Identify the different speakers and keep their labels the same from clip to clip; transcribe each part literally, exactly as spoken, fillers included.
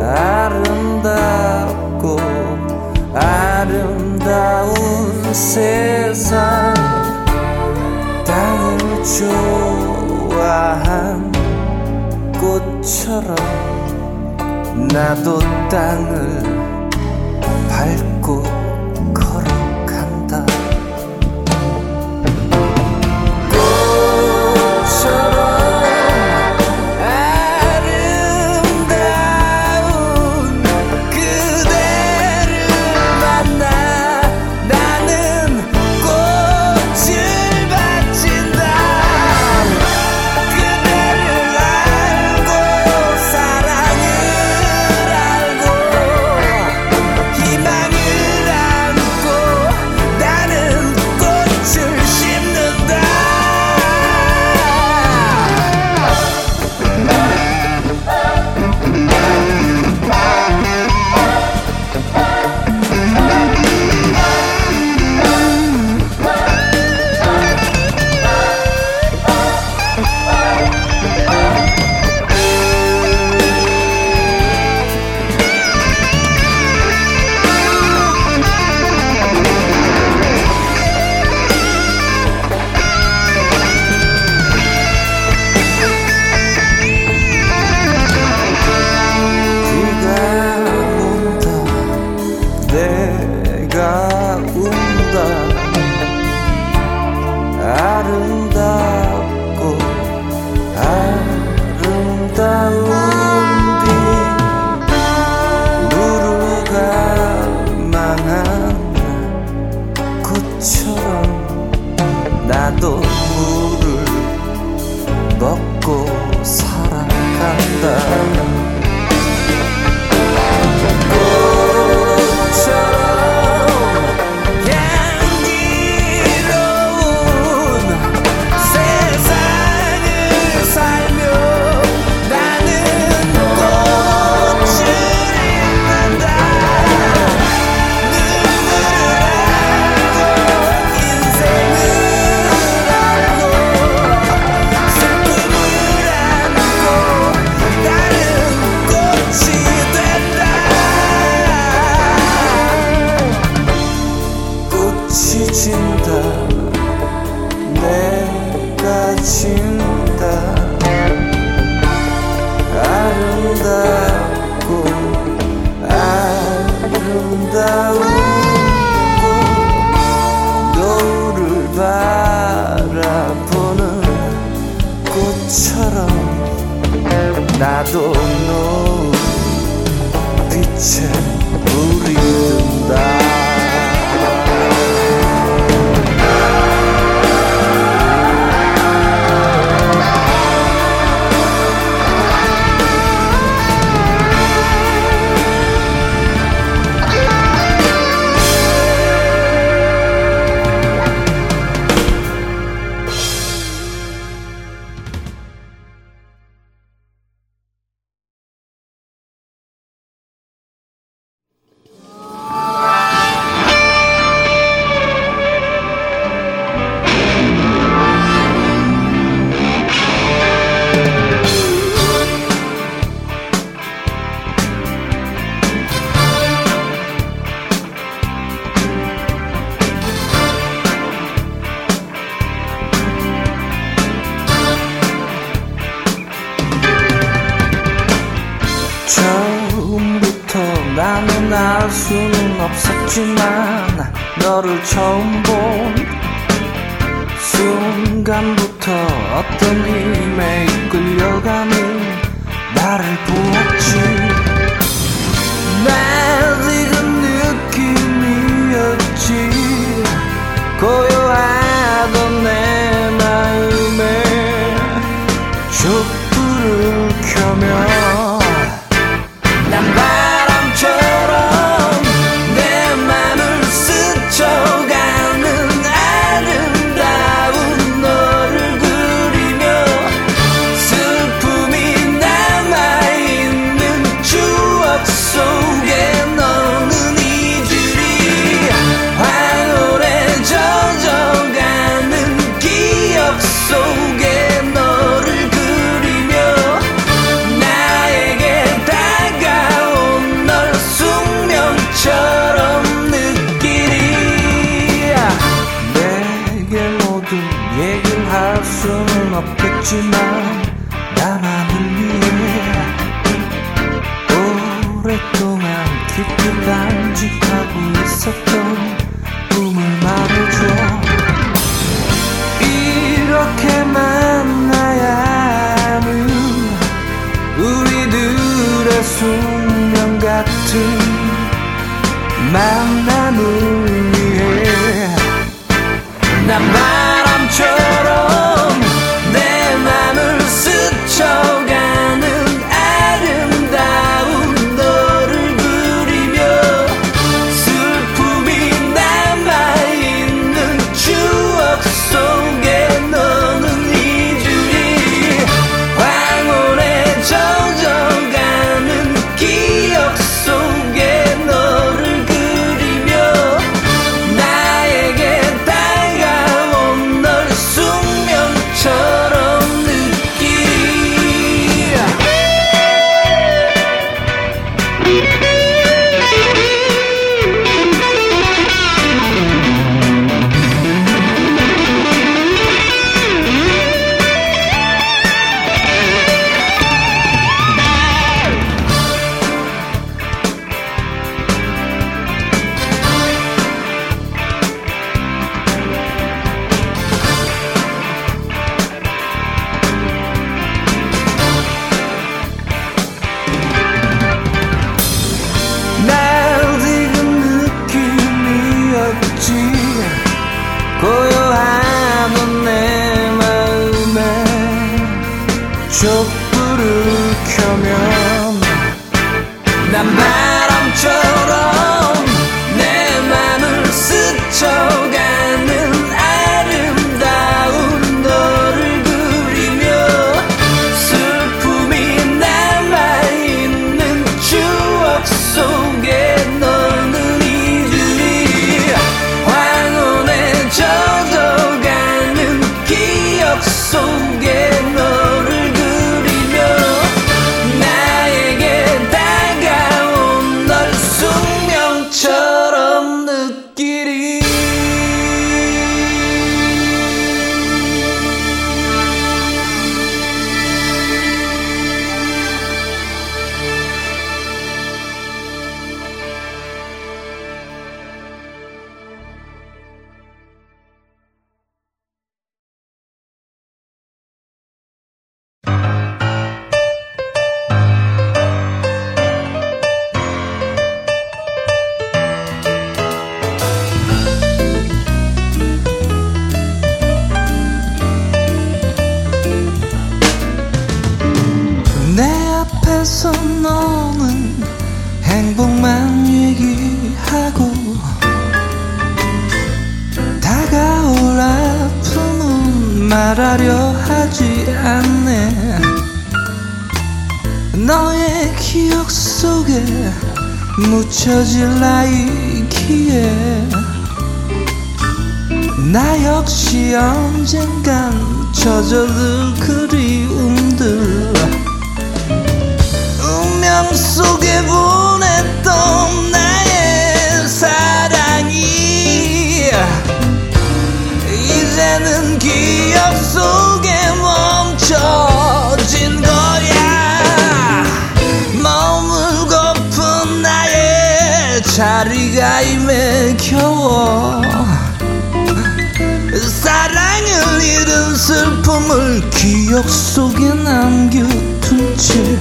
Speaker 1: 아름답고 아름다운 세상 땅을 좋아한 꽃처럼 나도 땅을 밟고 걸어간다. 아름답고 아름다운 빛 무르가 망한 꽃처럼 나도 물을 먹고 살아간다. 진다 내가 진다 아름답고 아름다운 꽃 노을을 바라보는 꽃처럼 나도 노을 빛에 물이 든다. 처음부터 나는 알 수는 없었지만 너를 처음 본 순간부터 어떤 힘에 이끌려가는 나를 보았지. 낯익은 느낌이었지. 고요하던 내 마음에 촛불을 켜며 난 바람처럼 내 맘을 스쳐가는 아름다운 너를 그리며 슬픔이 남아있는 오랫동안 깊이 간직하고 있었던 꿈을 말해줘. 이렇게 만나야 하는 우리들의 숙명 같은 만남을 위해 난 바람처럼 내 맘을 스쳐가는 아름다운 너를 그리며 슬픔이 남아있는 추억 속에 너는 잊으리. 황혼에 젖어가는 기억 속에 너를 그리며 나에게 다가온 널 숙명처럼 고요하던 내 마음에 촛불을 켜면 난 바람처럼 내 맘을 스쳐가는 아름다운 너를 그리며 슬픔이 남아있는 추억 속에 너는 잊으리. 황혼에 젖어가는 기억 속에 너를 그리며 나에게 다가온 널 숙명처럼 느끼리. 내 앞에서 너는 행복만 얘기하고 다가올 아픔은 말하려 하지 않네. 너의 기억 속에 묻혀질 나이기에 나 역시 언젠간 젖어들 그리움들 운명 속에 보냈던 나의 사랑이 이제는 기억 속에 멈춰진 거야. 머물고픈 나의 자리가 임에 겨워 사랑을 잃은 슬픔을 기억 속에 남겨둔 채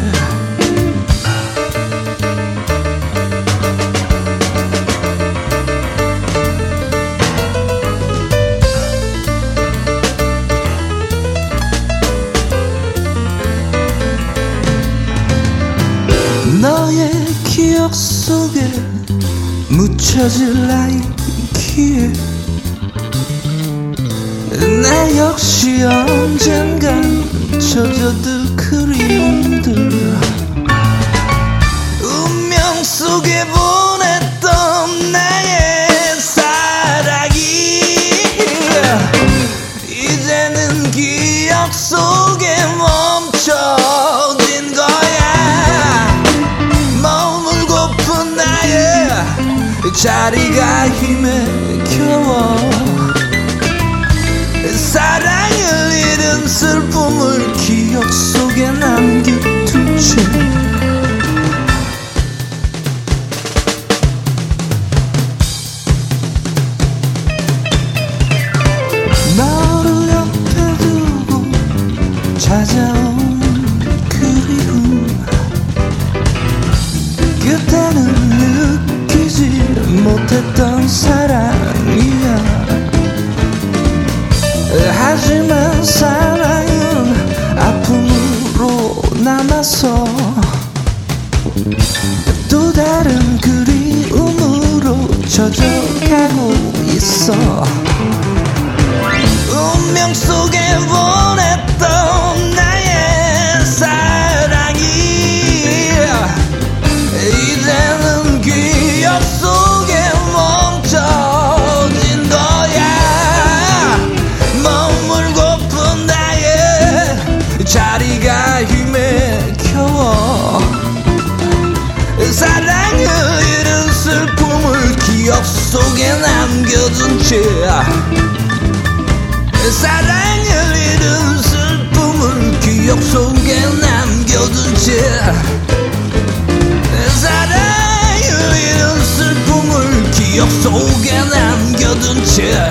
Speaker 1: 너의 기억 속에 묻혀질 나이기에 나 역시 언젠간 젖어들 그리움들 운명 속에 보냈던 나의 사랑이 이제는 기억 속에 멈춰진 거야. 머물고픈 나의 자리가 힘에 겨워 사랑을 잃은 슬픔을 기억 속에 남겨둔 채 그때는 느끼지 못했던 사랑이야. 하지만 사랑은 아픔으로 남아서 또 다른 그리움으로 젖어가고 있어. 운명 속에 보냈던 나의 사랑이 이제는 기억 속에 멈춰진 거야. 머물고픈 나의 자리가 힘에 겨워. 사랑을 잃은 슬픔을 기억 속에 남겨둔 채 사랑을 잃은 슬픔을 기억 속에 남겨둔 채 사랑을 잃은 슬픔을 기억 속에 남겨둔 채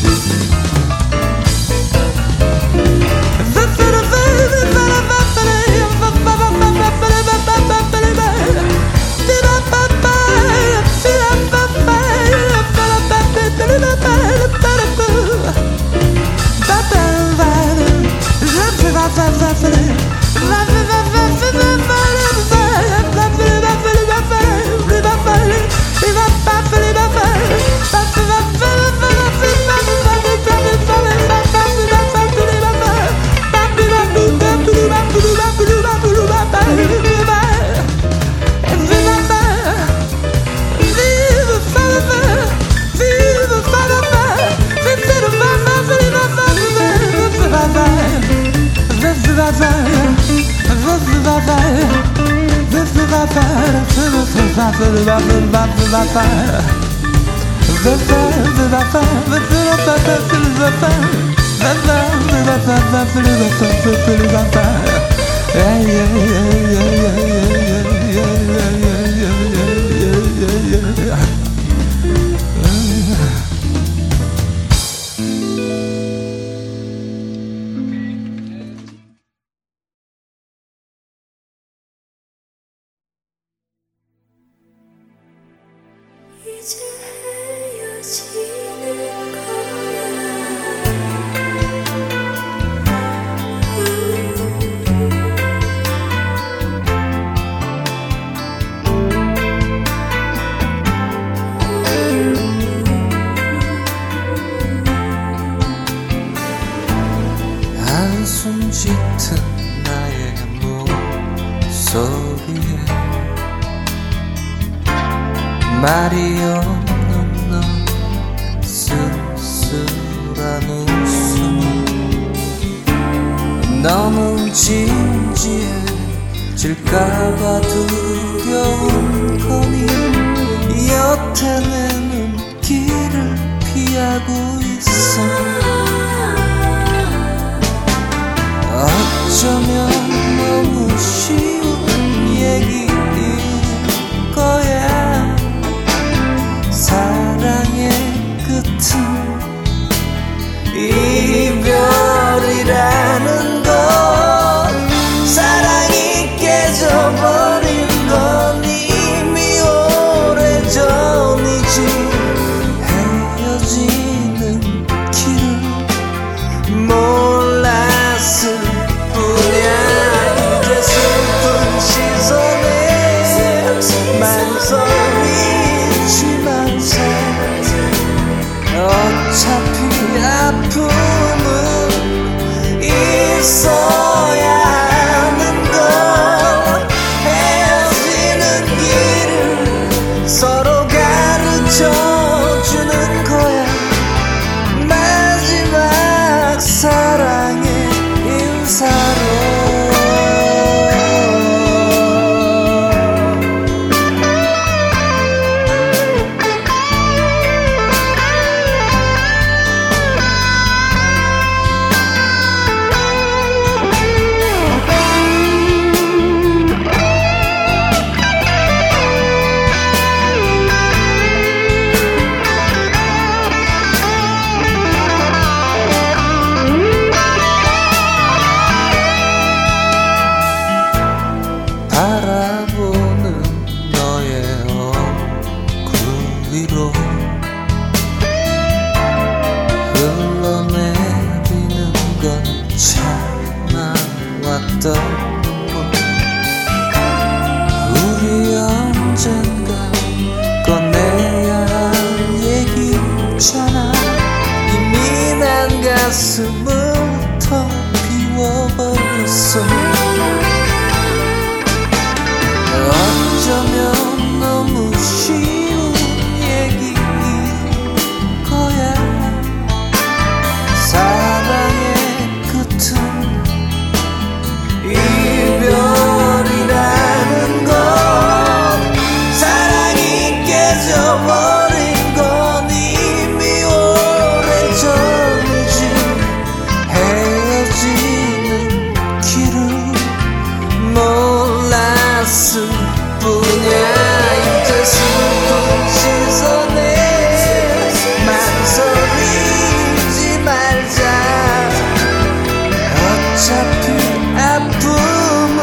Speaker 2: 이제 헤어지는 거야.
Speaker 1: 한숨 짙은 나의 목소리에 말이 없는 너 쓸쓸한 웃음 너무 진지해질까봐 두려운 거니 여태 내 눈길을 피하고 있어. 어쩌면 너무 쉬운 얘기일 거야. 사랑의 끝은 이별이라는 것, 사랑이 깨져버린 건 이미 오래전이지. 헤어지는 길을 몰랐을 뿐이야. 이제 슬픈 시선에 만성이지만서 어차피 아픔은 있어야 하는 걸. 헤어지는 길을 서로 가르쳐주는 거야. 마지막 사랑의 인사로. 떠오르고 우리 언젠가 꺼내야 할 얘기잖아. 이미 난 가슴을 텅 비워버렸어. 어쩌면 너무 쉬운 얘기일 거야. 사랑의 끝은 이별이라는 건 사랑이 깨져버린 건 이미 오래전이지. 헤어지는 길을 몰랐을 뿐이야. 이제 슬픈 시선에 망설이지 말자. 어차피 아픔은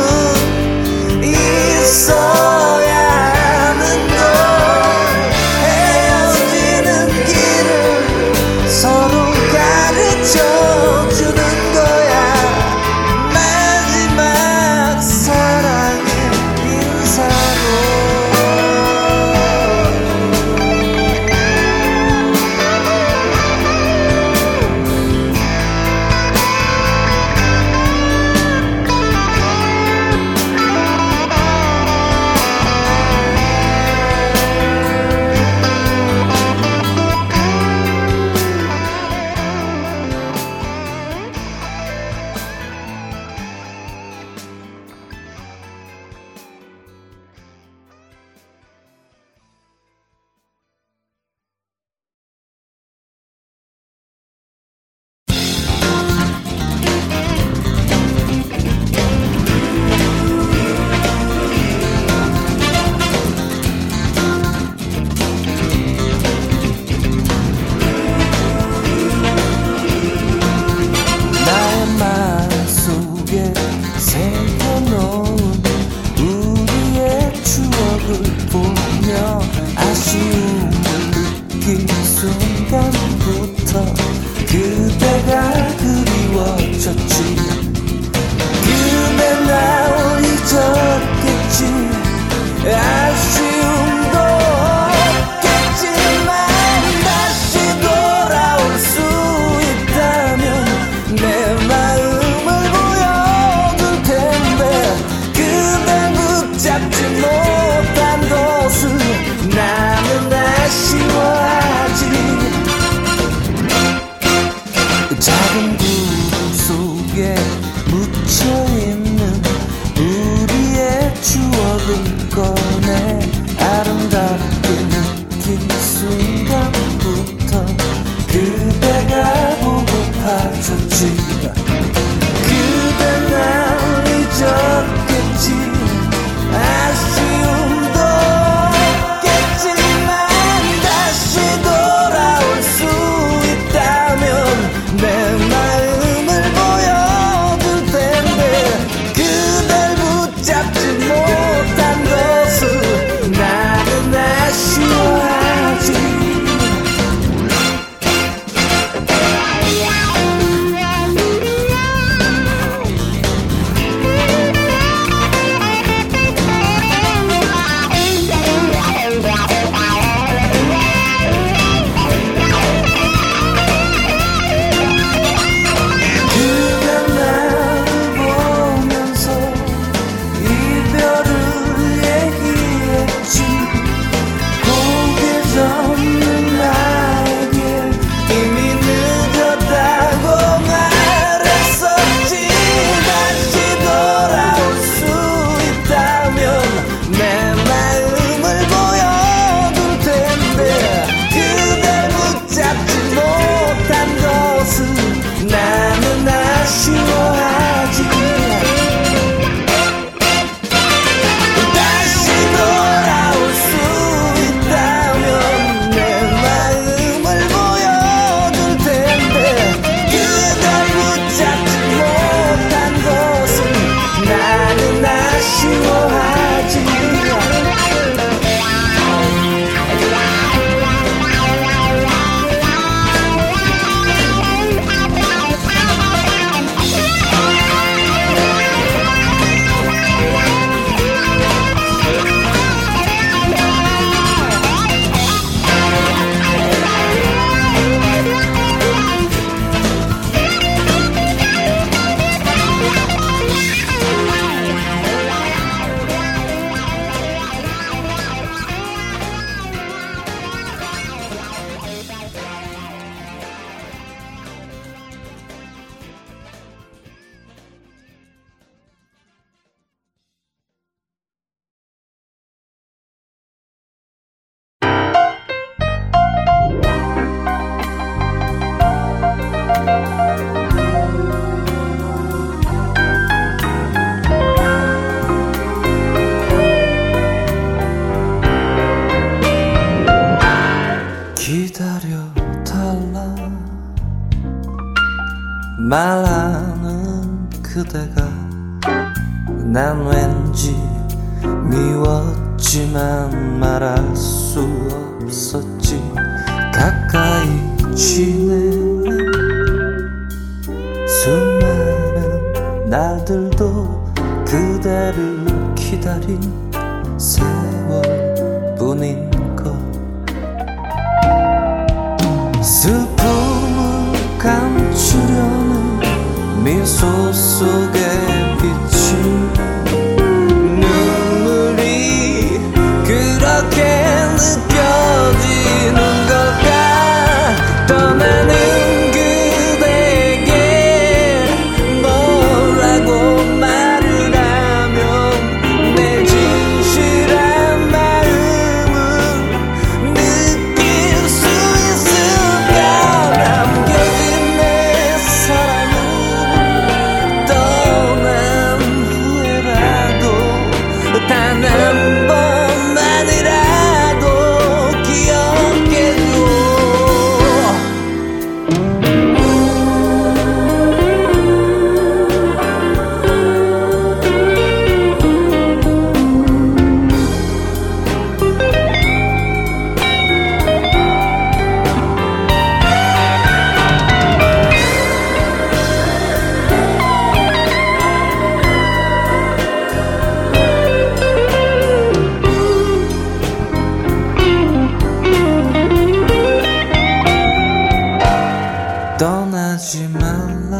Speaker 1: 있어야 하는 걸. 헤어지는 길을 서로 가르쳐주는 거야. 마지막 사랑의 인사로. 나의 마음속에 새겨놓은 우리의 추억을 보며 아쉬움을 느낀 순간부터 그대가 그리워졌지. 그대 날 잊었겠지. 아쉬움도 없겠지만 다시 돌아올 수 있다면 내 마음을 보여줄 텐데. 그대 붙잡지 못한 것을 나는 아쉬워하지. 작은 구름 속에 묻혀있는 우리의 추억을 꺼내 말하는 그대가 난 왠지 미웠지만 말할 수 없었지. 가까이 지내 수많은 날들도 그대를 기다린 세월뿐인 것. 슬픔을 감추려는 미소 속에 비친 눈물이 그렇게 느껴지는 걸까. 떠나는 그대에게 뭐라고 말을 하면 내 진실한 마음을 느낄 수 있을까. 남겨진 내 사랑은 떠난 후에라도 단 한 번만이라도 기억해줘. 떠나지 말라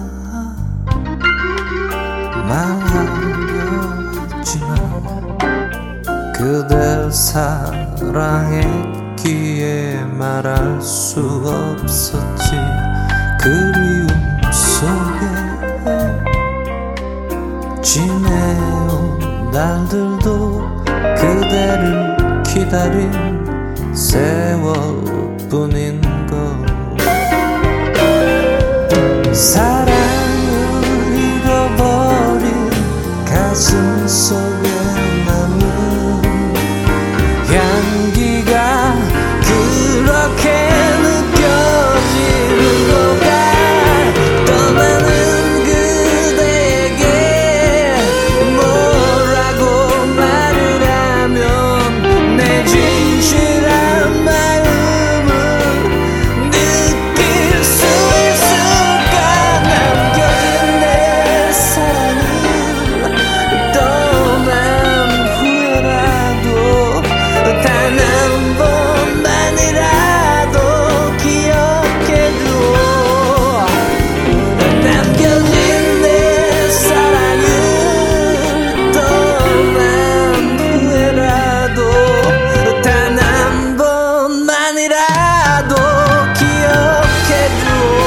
Speaker 1: 말하려 했지만 그댈 사랑했기에 말할 수 없었지. 그리움 속에 지내온 날들도 그대를 기다린 세월뿐인 것. 사랑을 잃어버린 가슴 속에 남은 향기가 그렇게 느껴지는 걸까. 떠나는 그대에게 뭐라고 말을 하면 내 진실한 마음을 느낄 수 있을까. 남겨진 내 사랑은 떠난 후에라도 단 한 번만이라도 기억해줘. 남겨진 내 사랑은 떠난 후에라도 단 한 번만이라도 기억해줘.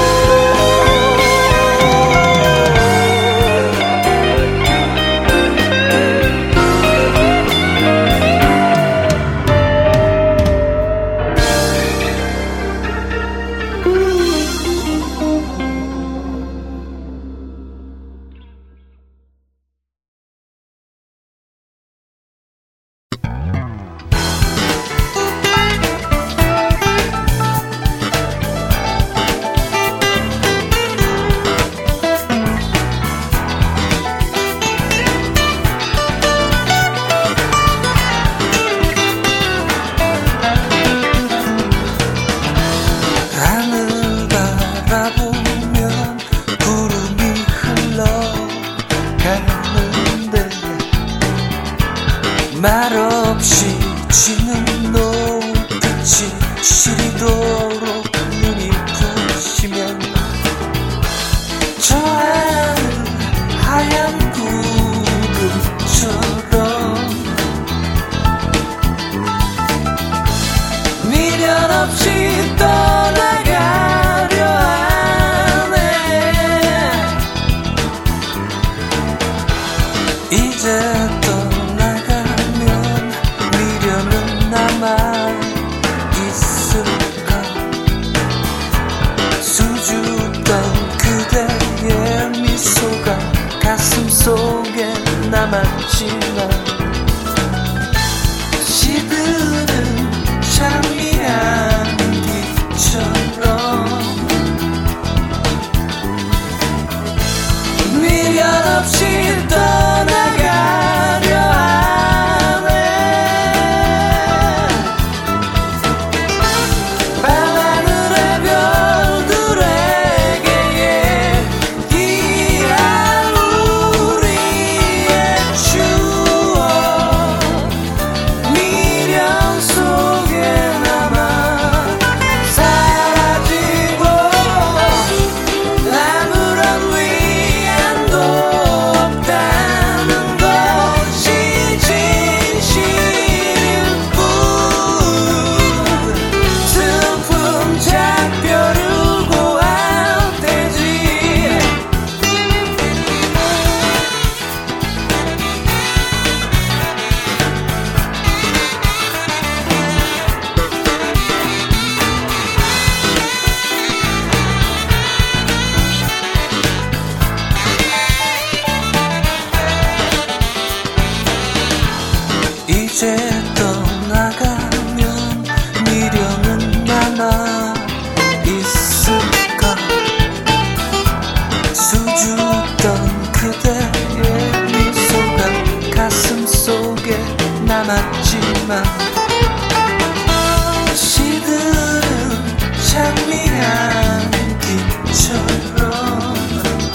Speaker 1: 하늘 바라보면 구름이 흘러가는데 말없이 지는 노을빛이 시리도록 눈이 부시면 저 하늘 하얀 구름처럼 미련 없이 떠나가려 하네. 이제 떠나가면 미련은 남아 있을까. 없지만 시들은 장미한 빛처럼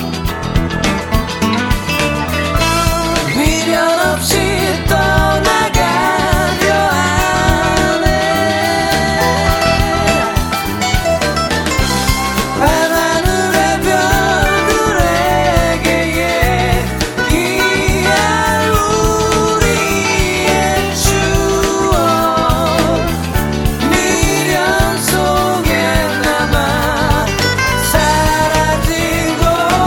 Speaker 1: 미련 없이 떠나가려 하네. 밤하늘의 별들에게 얘기할 우리의 추억 미련 속에 남아 사라지고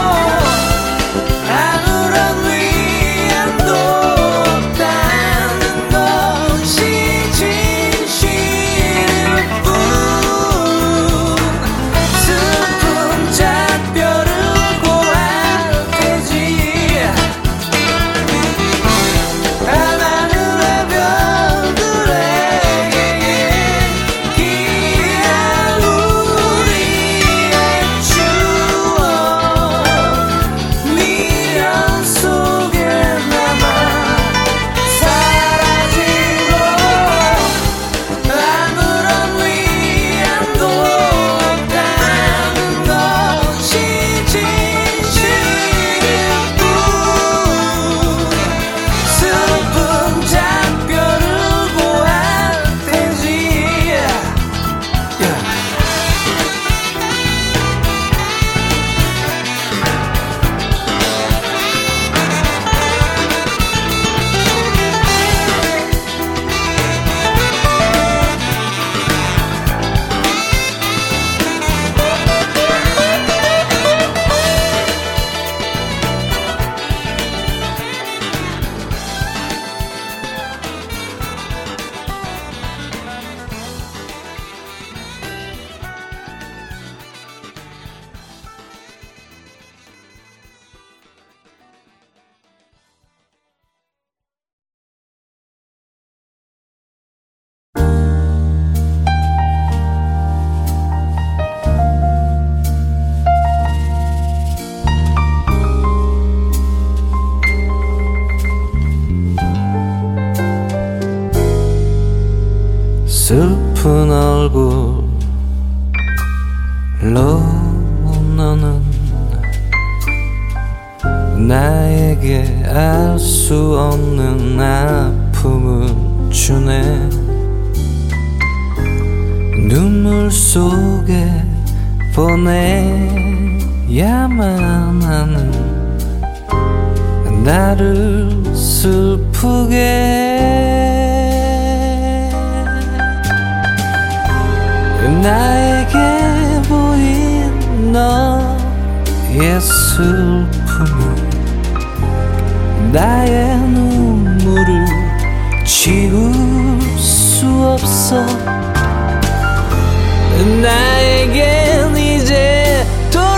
Speaker 1: 아무런 위안도 없다는 것이 진실일 뿐 슬픈 작별을 고할 테지. 밤하늘의 별들에게 얘기할 우리의 추억 미련 속에 남아 사라지고 아무런 위안도 없다는 것이 진실일 뿐 슬픈 작별을 고할 테지. 슬픈 얼굴로 너는 나에게 알 수 없는 아픔을 주네. 눈물 속에 보내야만 하는 나를 슬프게 나에게 보인 너의 슬픔이 나의 눈물을 지울 수 없어. 나에겐 이제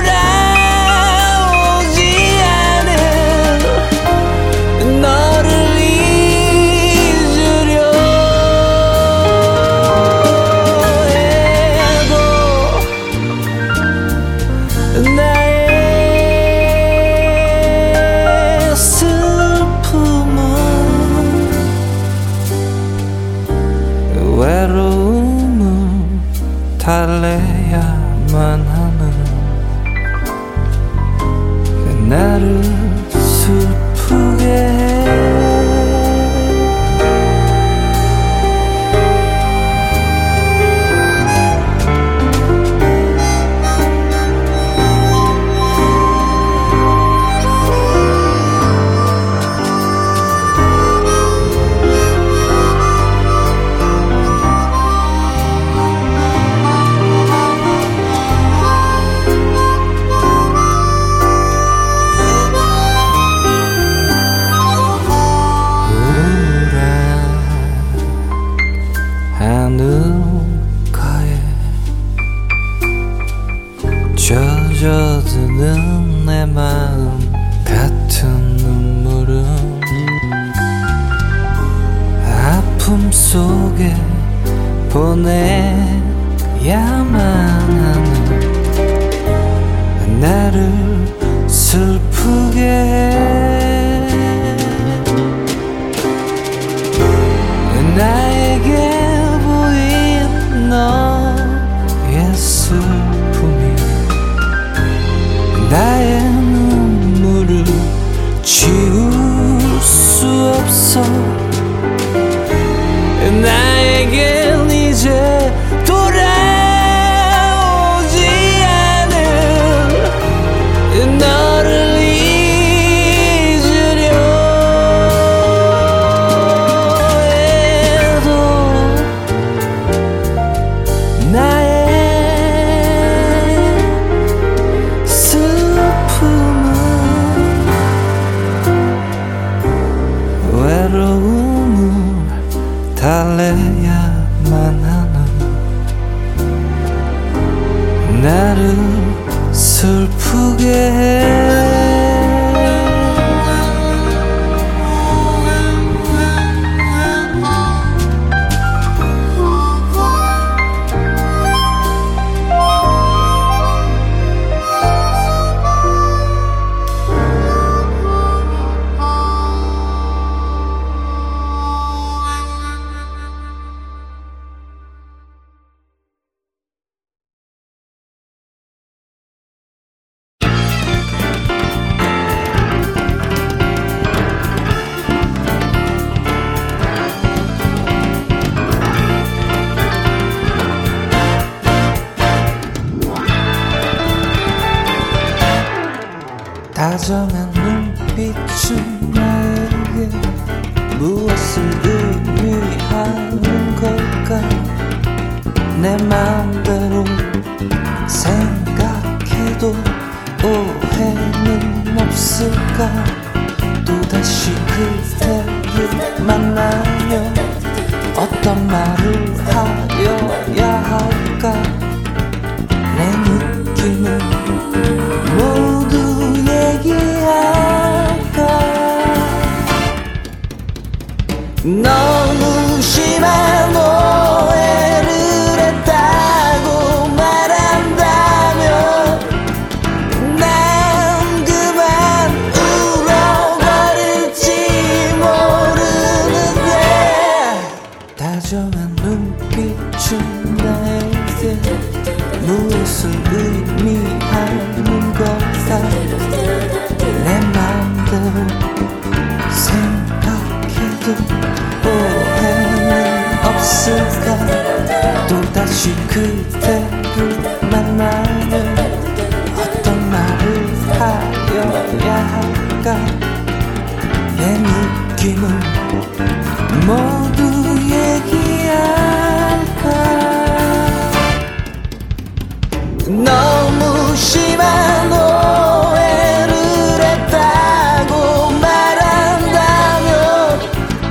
Speaker 1: 돌아오지 않을 너를 잊으려 해도 나의 슬픔은 외로움을 달래야만 하는 나를 슬프게 해. 젖어드는 내 마음 같은 눈물은 아픔 속에 보내야만 하는 나를 슬프게 해. 슬프게야만 하는 나를 슬프게 해. 다정한 눈빛은 나에게 무엇을 의미하는 걸까? 내 마음대로 생각해도 오해는 없을까? 또다시 그대를 만나면 어떤 말을 하여야 할까? 내 느낌은 모두 얘기할까? 너무 심한 오해를 했다고 말한다면 난 그만 울어버릴지 모르는데 다정한 눈빛은 나에게 무엇을 의미하는 걸까? 내 마음대로 생각해도 오해는 없을까? 또다시 그대를 만나면 어떤 말을 하여야 할까? 내 느낌을 모두 얘기할까? 너무 심한 오해를 했다고 말한다면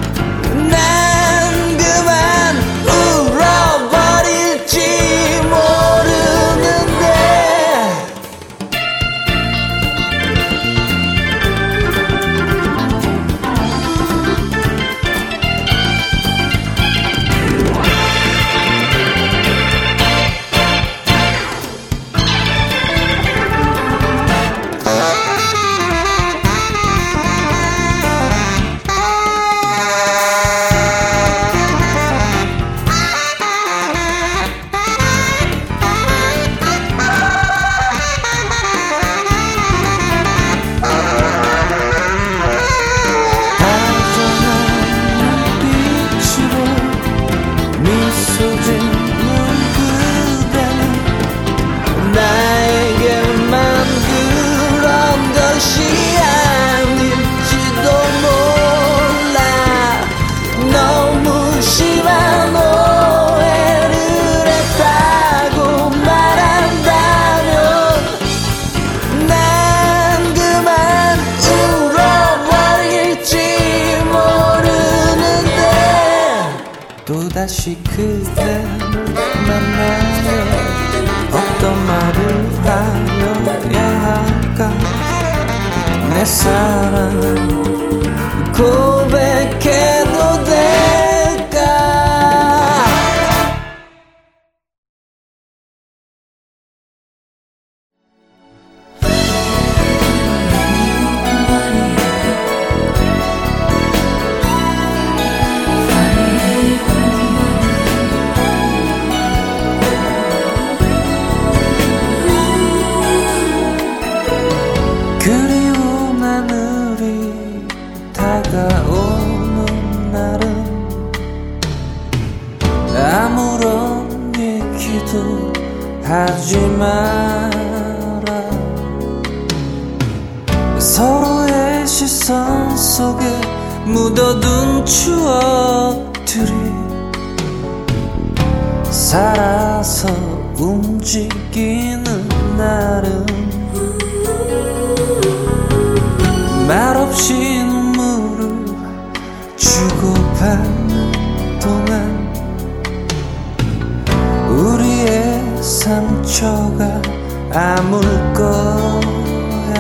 Speaker 1: 난 그만 울어버릴지 모르는데 또다시 그대를 만나면 어떤 말을 하여야 할까? 내 사랑 고백해도 될까? 그리운 하늘이 다가오는 날은 아무런 얘기도 하지 마라. 서로의 시선 속에 묻어둔 추억들이 살아서 움직이는 날은 말없이 눈물을 주고받는 동안 상처가 아물 거야.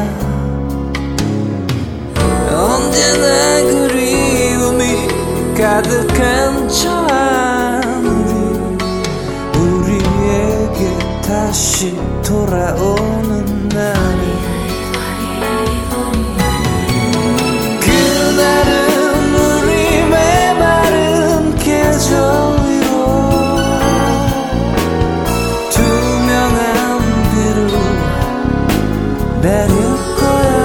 Speaker 1: 언제나 그리움이 가득한 저 하늘이 우리에게 다시 돌아오는 날이, 그날은 우리 메마른 계절 위로 투명한 비를 내릴 거야.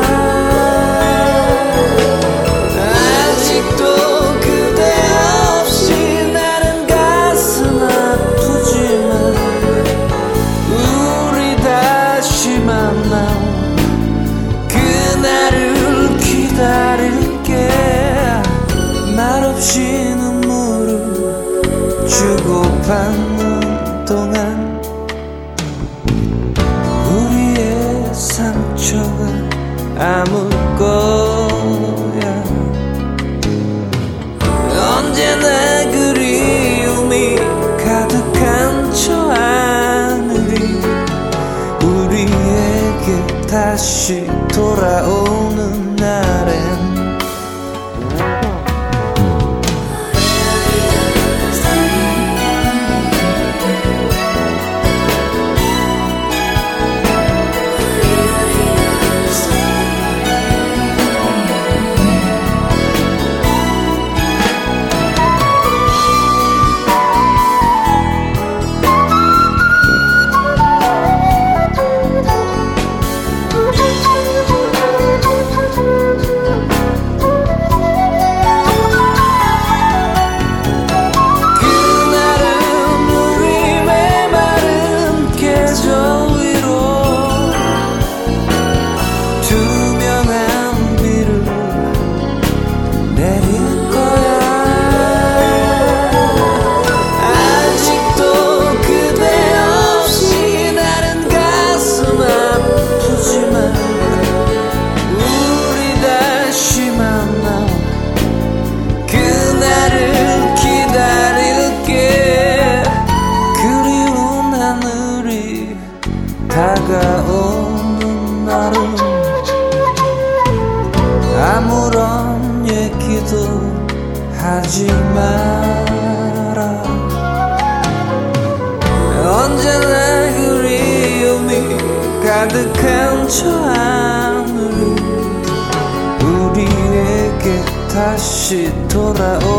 Speaker 1: 아직도 그대 없이 나는 가슴 아프지만 우리 다시 만나 그날을 기다릴게. 말없이 눈물을 주고받는 동안 우리의 상처가 아물 거야. 언제나 그리움이 가득한 저 하늘이 우리에게 다시 돌아오는 날엔 다가오는 날은 아무런 얘기도 하지 마라. 언제나 그리움이 가득한 저 하늘이 우리에게 다시 돌아오